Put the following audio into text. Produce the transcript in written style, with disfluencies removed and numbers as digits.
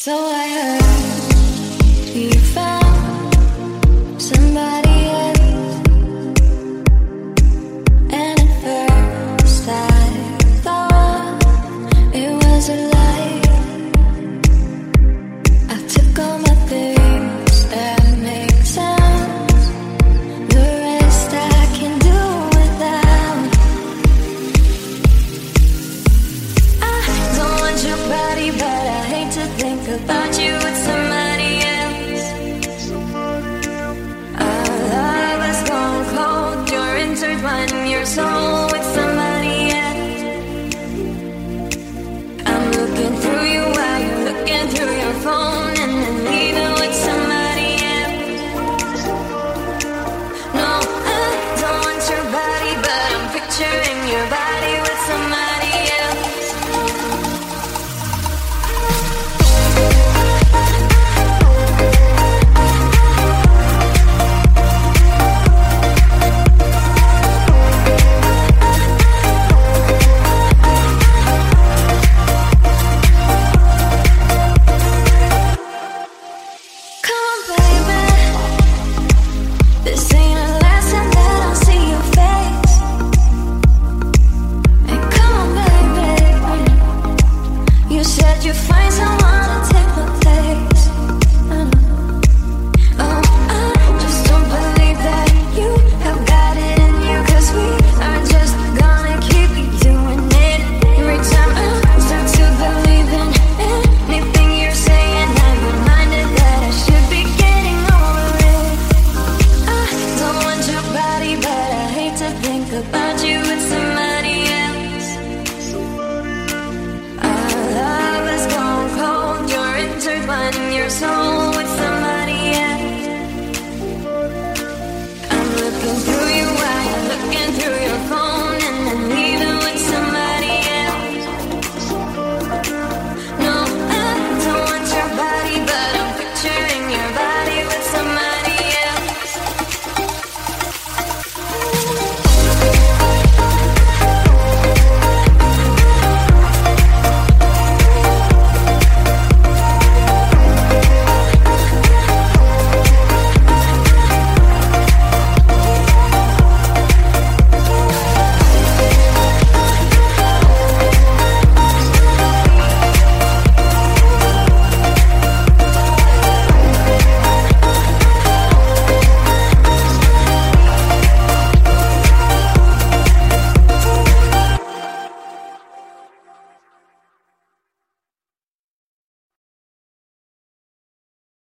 So I heard you found somebody else, and at first I thought it was a lie. I took all my things that make sense, the rest I can do without. I don't want your body, but I hate to think about you with somebody else. Our love has gone cold, you're intertwining your soul with somebody else. I'm looking through you while you're looking through your phone, and then leaving with somebody else. No, I don't want your body, but I'm picturing your body with somebody else. Come on, baby. This ain't a lesson that I'll see your face. And come on, baby. You said you'd find someone